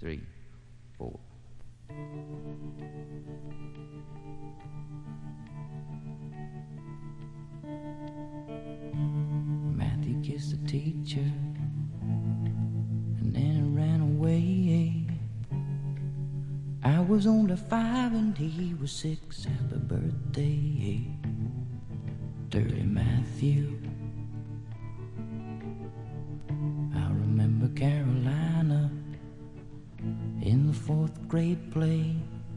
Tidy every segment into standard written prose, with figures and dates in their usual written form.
3, 4. Matthew kissed the teacher and then he ran away. I was only 5 and he was 6. Happy birthday, Dirty Matthew. I remember Carolina in the 4th grade play,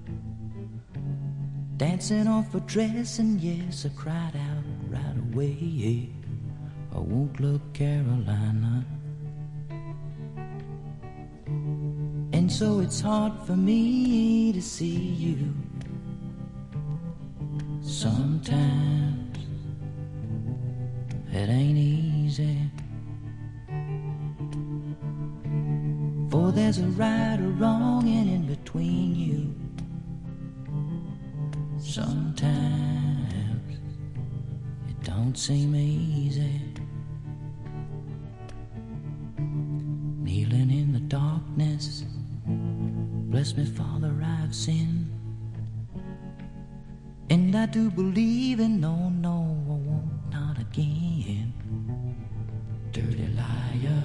dancing off a dress, and yes, I cried out right away. I won't look, Carolina. And so it's hard for me to see you sometimes. It ain't easy, for there's a right or wrong, and in between you sometimes it don't seem easy. Kneeling in the darkness, bless me, Father, I've sinned, and I do believe in no, I won't, not again. Dirty liar.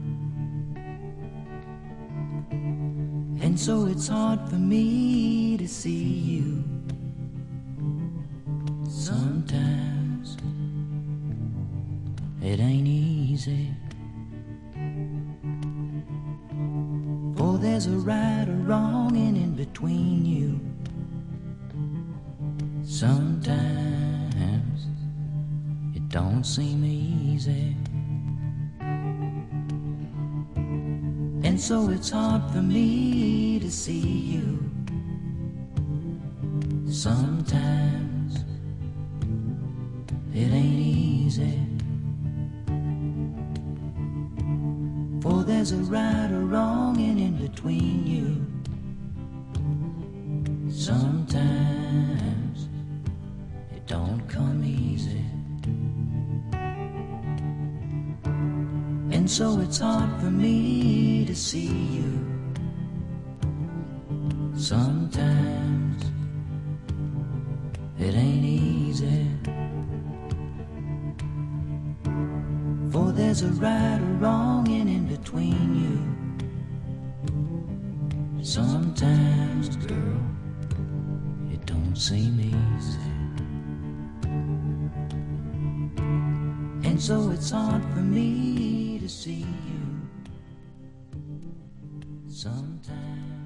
And so it's hard for me to see you sometimes. It ain't easy, for there's a right or wrong, and in between you sometimes it don't seem easy. And so it's hard for me to see you sometimes. It ain't easy, for there's a right or wrong, and in between you sometimes it don't come easy. And so it's hard for me to see you sometimes. It ain't easy, for there's a right or wrong, and in between you sometimes, girl, it don't seem easy. And so it's hard for me to see you sometimes.